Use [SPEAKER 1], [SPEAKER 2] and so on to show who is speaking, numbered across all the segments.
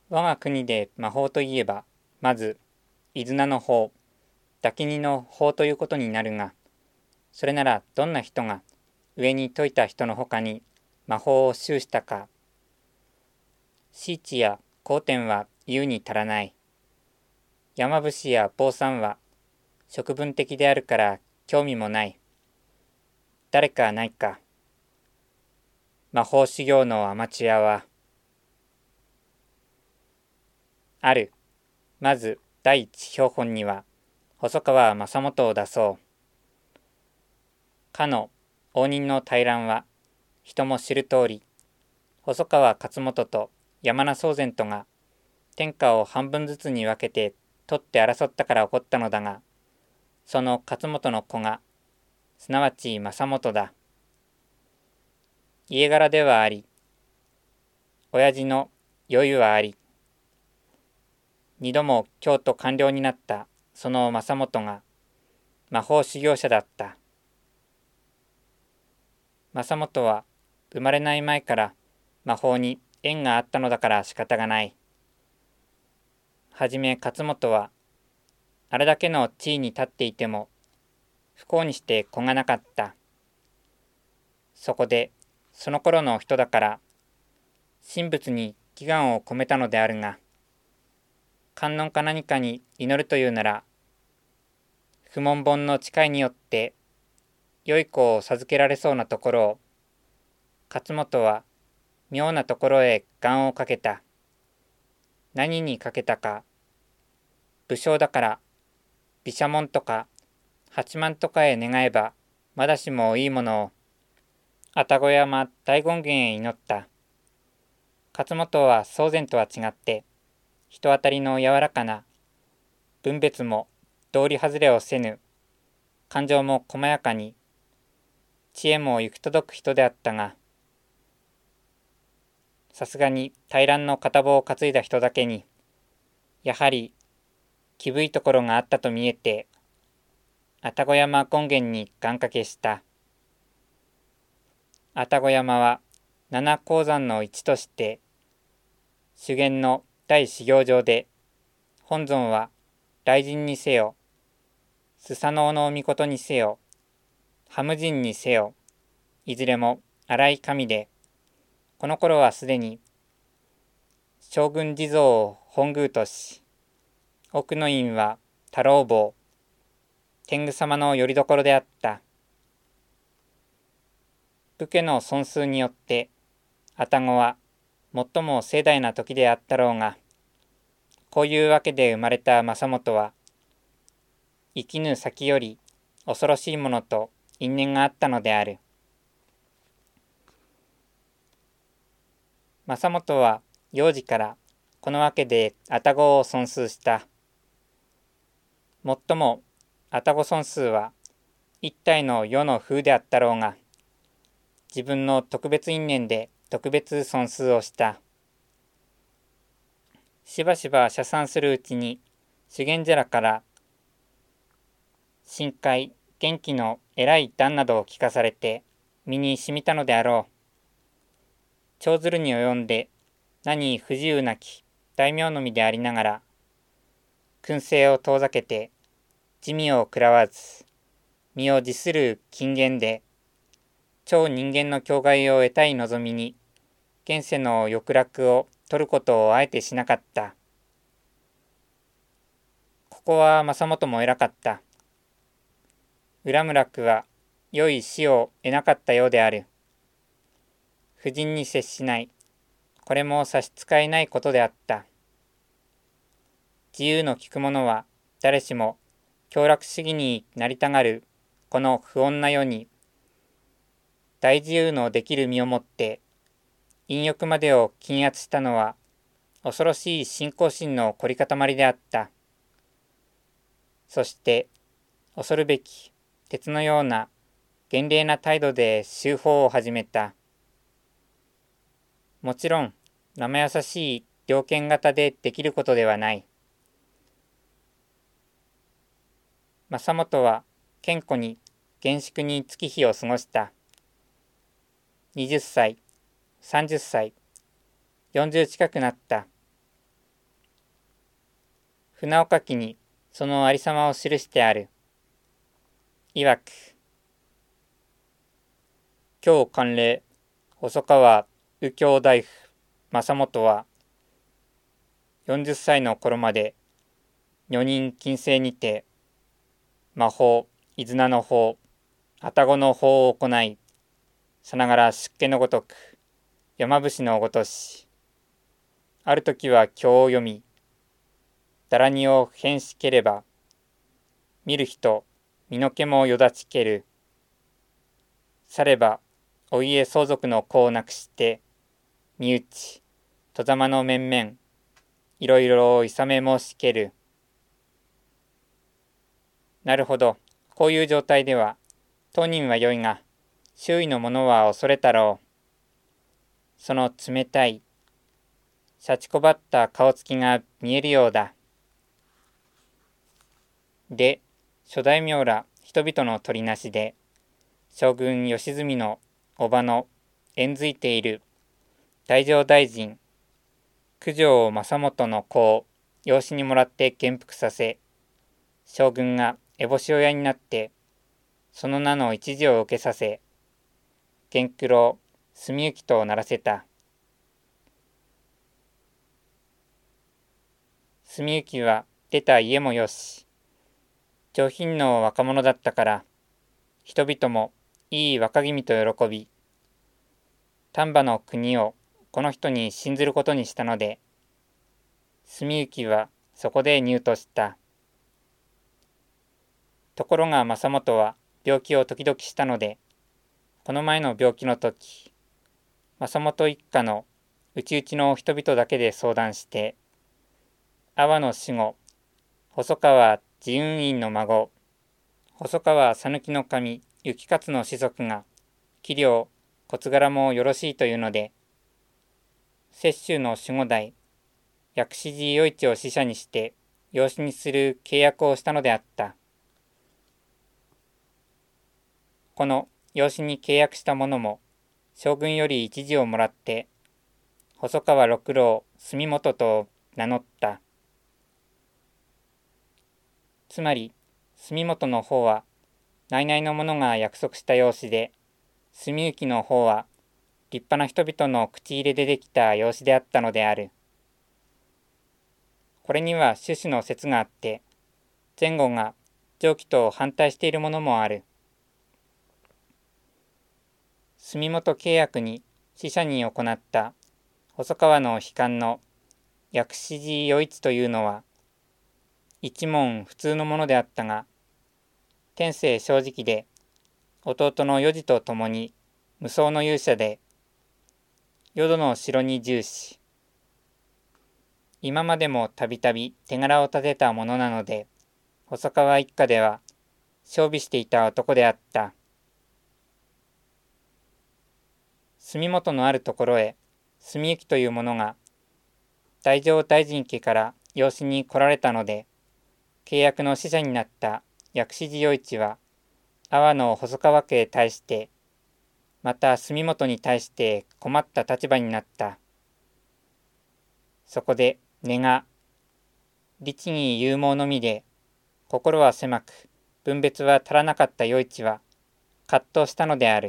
[SPEAKER 1] 我が国で魔法といえば、まず、伊豆名の法、ダキニの法ということになるが、それならどんな人が上に説いた人のほかに魔法を修したか。シーチや光天は言うに足らない。山伏や坊さんは職分的であるから興味もない。誰かないか。魔法修行のアマチュアは。ある。まず第一標本には細川正元を出そう。かの応仁の大乱は人も知る通り、細川勝元と山名宗全とが天下を半分ずつに分けて取って争ったから起こったのだが、その勝元の子がすなわち正元だ。家柄ではあり、親父の余裕はあり、二度も京都官僚になったその正元が魔法修行者だった。正元は生まれない前から魔法に縁があったのだから仕方がない。はじめ勝元はあれだけの地位に立っていても不幸にして子がなかった。そこでその頃の人だから神仏に祈願を込めたのであるが、観音か何かに祈るというなら、不問本の誓いによって良い子を授けられそうなところを、勝元は妙なところへ願をかけた。何にかけたか。武将だから毘沙門とか八幡とかへ願えばまだしもいいものを、愛宕山大権現へ祈った。勝元は宗全とは違って人当たりの柔らかな、分別も道理外れをせぬ、感情も細やかに、知恵も行く届く人であったが、さすがに大乱の片棒を担いだ人だけに、やはり気ぶいところがあったと見えて、愛宕山権現に願掛けした。愛宕山は七鉱山の一として、修験の大修行場で、本尊は雷神にせよ、スサノオノミコトにせよ、ハムジンにせよ、いずれも荒い神で、この頃はすでに将軍地蔵を本宮とし、奥の院は太郎坊、天狗様の拠り所であった。武家の尊崇によって、愛宕は最も盛大な時であったろうが、こういうわけで生まれた正元は、生きぬ先より恐ろしいものと因縁があったのである。正元は幼児からこのわけで愛宕を尊崇した。もっとも愛宕尊崇は一体の世の風であったろうが、自分の特別因縁で特別尊崇をした。しばしば社参するうちに修験者らから深海元気の偉い談などを聞かされて身に染みたのであろう。長鶴に及んで何不自由なき大名の身でありながら、燻製を遠ざけて地味を食らわず身を自する勤言で、超人間の境界を得たい望みに現世の欲楽を取ることをあえてしなかった。ここは正元も偉かった。恨む楽は良い死を得なかったようである。婦人に接しない。これも差し支えないことであった。自由の利く者は誰しも享楽主義になりたがるこの不穏な世に、大自由のできる身をもって淫欲までを禁圧したのは恐ろしい信仰心の凝り固まりであった。そして恐るべき鉄のような厳麗な態度で修法を始めた。もちろん生優しい猟犬型でできることではない。正元は健康に厳粛に月日を過ごした。20歳、30歳、40近くなった。 船おかきにそのありさまを記してある。曰く、今日慣例、細川右京大夫正元は、40歳の頃まで女人禁制にて、魔法、伊豆名の法、愛宕の法を行い、さながら湿気のごとく、山伏のごとし、あるときは経を読み、だらにを変しければ、見る人、身の毛もよだちける。されば、お家相続の子をなくして、身内、戸ざまの面々、いろいろいさめ申しける。なるほど、こういう状態では、当人は良いが、周囲の者は恐れたろう。その冷たい、シャチこばった顔つきが見えるようだ。で、諸大名ら人々の取りなしで、将軍義澄の叔母の縁づいている太政大臣、九条正元の子を養子にもらって元服させ、将軍が烏帽子親になって、その名の一字を受けさせ、元九郎、住行とならせた。住行は出た家もよし、上品の若者だったから、人々もいい若君と喜び、丹波の国をこの人に信ずることにしたので、住行はそこで入都した。ところが正元は病気を時々したので、この前の病気の時、正元一家の内々の人々だけで相談して、阿波の死後、細川自運院の孫、細川讃岐の神行勝の子息が、器量、事柄もよろしいというので、雪舟の守護代、薬師寺与一を使者にして、養子にする契約をしたのであった。この養子に契約した者も、将軍より一字をもらって、細川六郎住元と名乗った。つまり、住元の方は、内々の者が約束した養子で、住行の方は、立派な人々の口入れでできた養子であったのである。これには種々の説があって、前後が上記と反対しているものもある。住元契約に使者に行った細川の悲観の薬師寺与一というのは、一門普通のものであったが、天性正直で、弟の与次と共に無双の勇者で、淀の城に従し、今までもたびたび手柄を立てたものなので、細川一家では常備していた男であった。住元のあるところへ、住行という者が、太政大臣家から養子に来られたので、契約の使者になった薬師寺与一は、阿波の細川家へ対して、また住元に対して困った立場になった。そこで根が、律儀勇猛のみで、心は狭く、分別は足らなかった与一は、葛藤したのである。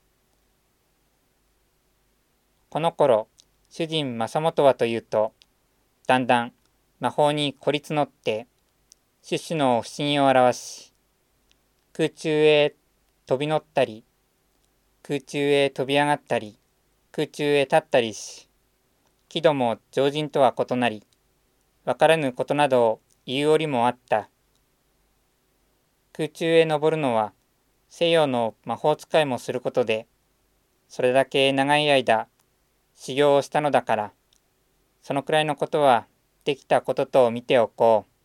[SPEAKER 1] この頃、主人正元はというと、だんだん魔法に孤立のって、種々の不思議を表し、空中へ飛び乗ったり、空中へ飛び上がったり、空中へ立ったりし、輝度も常人とは異なり、わからぬことなどを言う折もあった。空中へ登るのは、西洋の魔法使いもすることで、それだけ長い間、修行をしたのだから、そのくらいのことはできたことと見ておこう。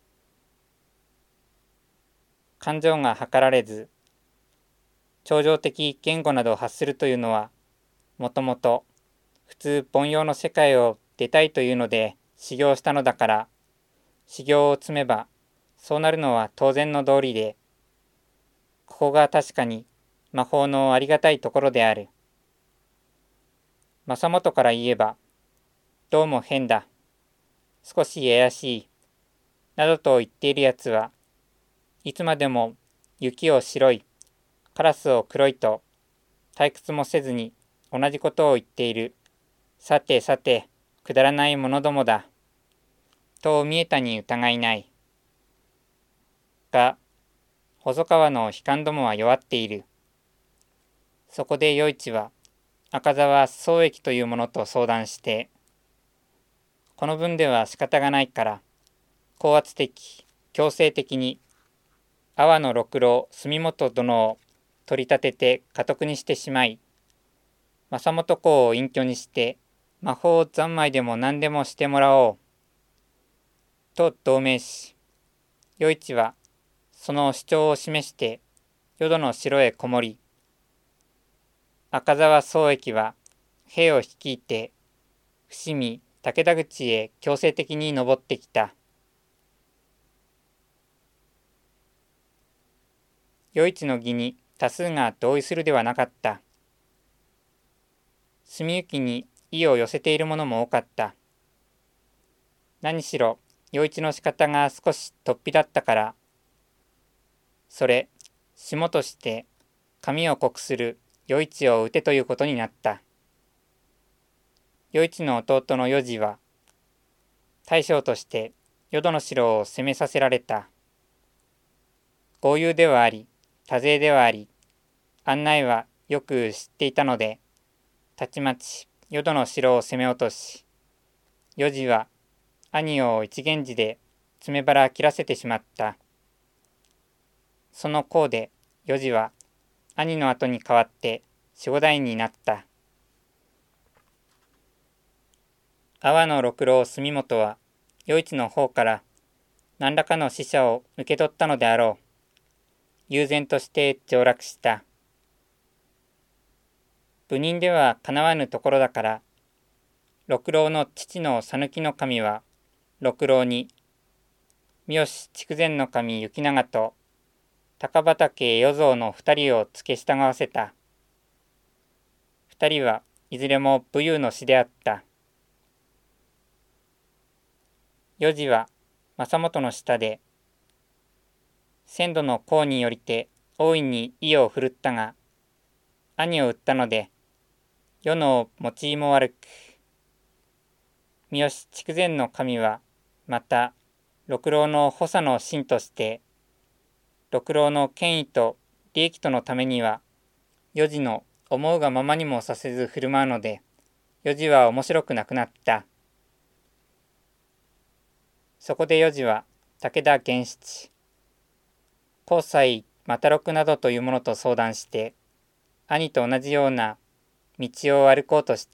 [SPEAKER 1] 感情が計られず、超常的言語などを発するというのは、もともと普通凡庸の世界を出たいというので修行したのだから、修行を積めばそうなるのは当然の道理で、ここが確かに魔法のありがたいところである。正元から言えば、どうも変だ。少し怪しい。 などと言っているやつはいつまでも雪を白い、カラスを黒いと退屈もせずに同じことを言っている。さてさて、くだらない者どもだ。と見えたに疑いない。が、細川の悲観どもは弱っている。そこで与一は赤澤宗益というものと相談して、この分では仕方がないから、高圧的、強制的に阿波の六郎住本殿を取り立てて家督にしてしまい、正本公を隠居にして魔法三昧でも何でもしてもらおう。と同盟し、与一はその主張を示して淀の城へこもり、赤澤宗益は兵を率いて伏見武田口へ強制的に登ってきた。与一の義に多数が同意するではなかった。住行に意を寄せている者も多かった。何しろ与一の仕方が少し突飛だったから、それ下として神を国する与一を討てということになった。与一の弟の与次は大将として淀の城を攻めさせられた。豪遊ではあり、多勢ではあり、案内はよく知っていたので、たちまち淀の城を攻め落とし、与次は兄を一源氏で詰め腹切らせてしまった。その功で与次は兄の後に代わって守護代になった。阿波の六郎住本は与一の方から何らかの使者を受け取ったのであろう。悠然として上洛した。部人ではかなわぬところだから、六郎の父の讃岐の神は六郎に、三好筑前の神行長と高畠与蔵の二人を付け従わせた。二人はいずれも武勇の士であった。与次は正本の下で、先度の功によりて大いに意を振るったが、兄を撃ったので、世の持ちいも悪く、三好筑前の神はまた六郎の補佐の臣として、六郎の権威と利益とのためには与次の思うがままにもさせず振る舞うので、与次は面白くなくなった。そこで与次は武田源七、高西又六などというものと相談して、兄と同じような道を歩こうとした。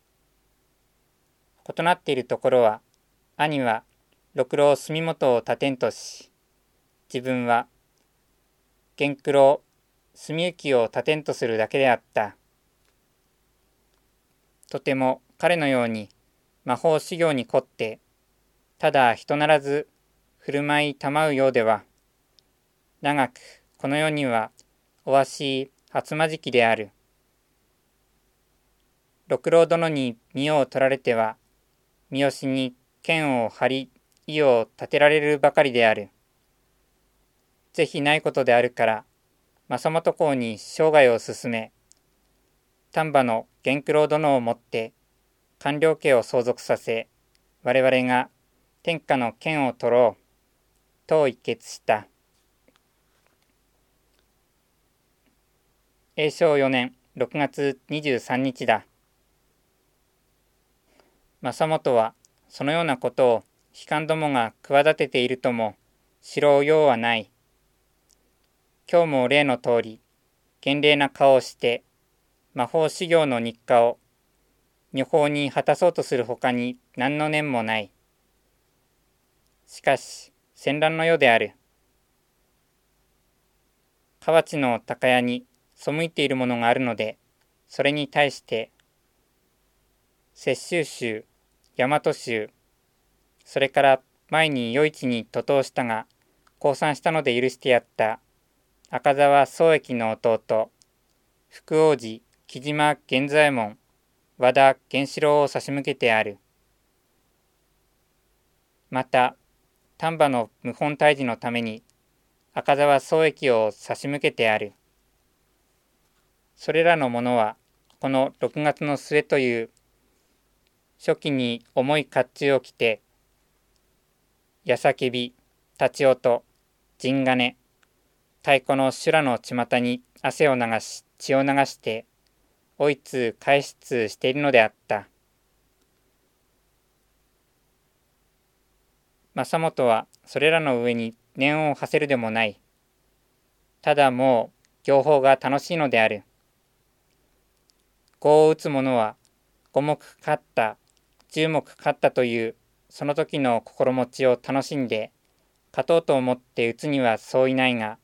[SPEAKER 1] 異なっているところは、兄は六郎住本を立てんとし、自分は源九郎住行を立てんとするだけであった。とても彼のように魔法修行に凝って、ただ人ならず振る舞いたまうようでは、長くこの世にはおわしい初間時期である。六郎殿に身を取られては、三好に剣を張り、意を立てられるばかりである。是非ないことであるから、正本公に生涯を進め、丹波の源九郎殿をもって官僚家を相続させ、我々が天下の剣を取ろう、と一決した。永正4年6月23日だ。正本はそのようなことを悲観どもが企てているとも知ろうようはない。今日も例の通り、厳麗な顔をして魔法修行の日課を女法に果たそうとするほかに何の念もない。しかし戦乱の世である。河内の高屋に背いているものがあるので、それに対して雪州州、大和州、それから前に与一に徒党したが降参したので許してやった赤澤宗益の弟、福王寺木島源左衛門、和田源四郎を差し向けてある。また丹波の謀反退治のために赤沢宗益を差し向けてある。それらのものはこの6月の末という初期に重い甲冑を着て、やさけび、立ち音、陣金、太鼓の修羅の巷に汗を流し、血を流して、おいつ返しつしているのであった。正元はそれらの上に念を馳せるでもない。ただもう行法が楽しいのである。碁を打つ者は5目勝った、10目勝ったというその時の心持ちを楽しんで勝とうと思って打つにはそういないが、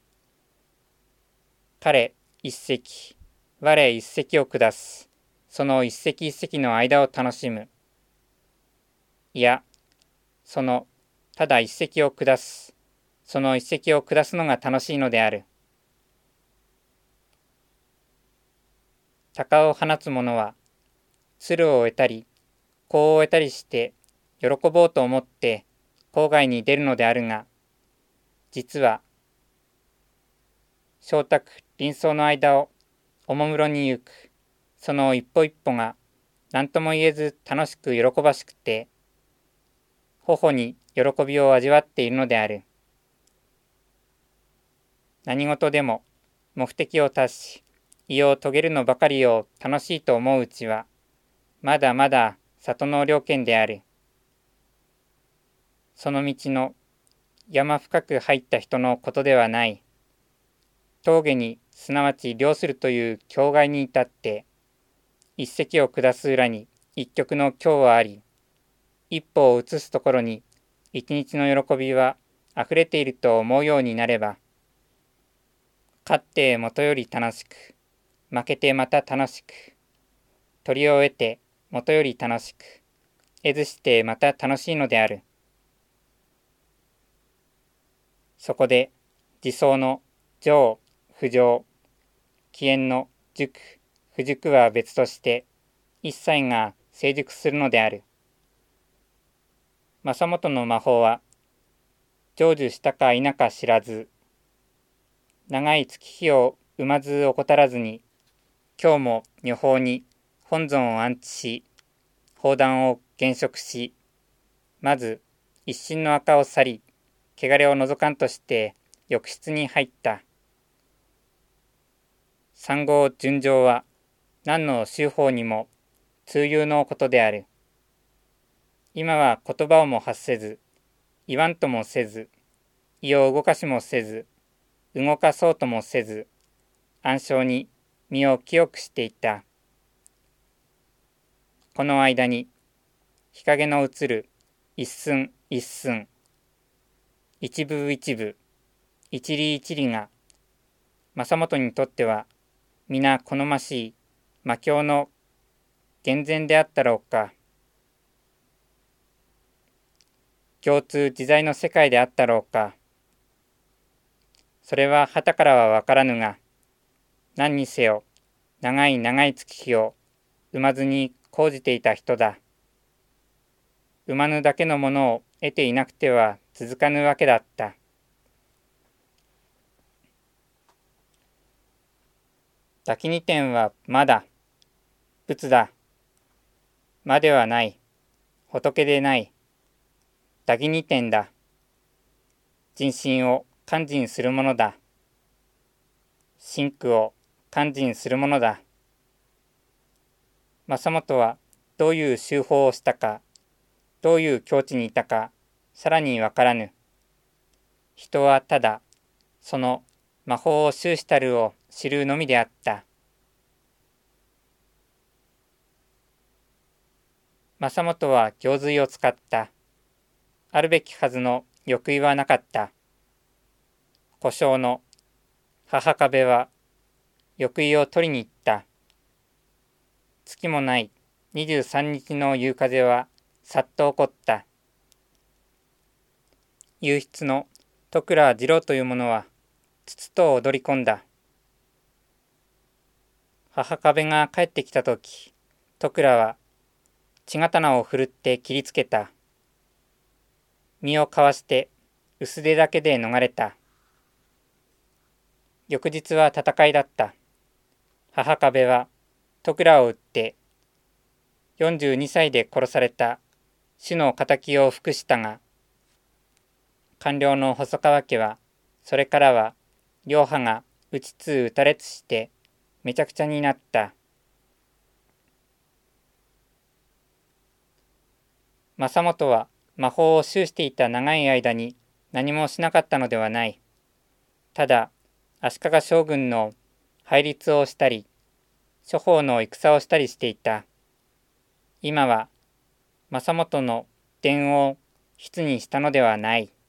[SPEAKER 1] 彼一石、我一石を下す、その一石一石の間を楽しむ。いや、そのただ一石を下す、その一石を下すのが楽しいのである。鷹を放つ者は鶴を得たり甲を得たりして喜ぼうと思って郊外に出るのであるが、実は正卓林草の間をおもむろに行く、その一歩一歩が何とも言えず楽しく喜ばしくて、頬に喜びを味わっているのである。何事でも目的を達し、意を遂げるのばかりを楽しいと思ううちは、まだまだ里の良犬である。その道の山深く入った人のことではない。峠にすなわち漁するという境外に至って、一石を下す裏に一曲の今日はあり、一歩を移すところに一日の喜びはあふれていると思うようになれば、勝ってもとより楽しく、負けてまた楽しく、取りを得てもとより楽しく、得ずしてまた楽しいのである。そこで自走の上、不上、起縁の熟、不熟は別として、一切が成熟するのである。正元の魔法は、成就したか否か知らず、長い月日を生まず怠らずに、今日も女法に本尊を安置し、砲弾を減色し、まず一心の赤を去り、汚れを除かんとして浴室に入った。三号純情は何の修法にも通用のことである。今は言葉をも発せず、言わんともせず、意を動かしもせず、動かそうともせず、暗礁に身を清くしていた。この間に日陰の映る一寸一寸、一部一部、一里一里が正元にとっては皆好ましい魔境の厳然であったろうか。共通自在の世界であったろうか。それは傍からはわからぬが、何にせよ長い長い月日を生まずに講じていた人だ。生まぬだけのものを得ていなくては続かぬわけだった。抱き二点はまだ、仏だ。まではない、仏でない。抱き二点だ。人心を勧進するものだ。真苦を勧進するものだ。正元はどういう修法をしたか、どういう境地にいたか、さらにわからぬ。人はただ、その魔法を修したるを知るのみであった。正元は行水を使った。あるべきはずの欲意はなかった。故障の母壁は欲意を取りに行った。月もない23日の夕風はさっと起こった。夕筆の戸倉次郎という者はつつと踊り込んだ。母壁が帰ってきたとき、戸倉は血刀を振るって切りつけた。身をかわして薄手だけで逃れた。翌日は戦いだった。母壁は戸倉を撃って42歳で殺された主の仇を服したが、官僚の細川家はそれからは両派が撃ちつ撃たれつしてめちゃくちゃになった。政本は魔法を習していた長い間に何もしなかったのではない。ただ足利将軍の配列をしたり、諸方の戦をしたりしていた。今は政本の伝を筆にしたのではない。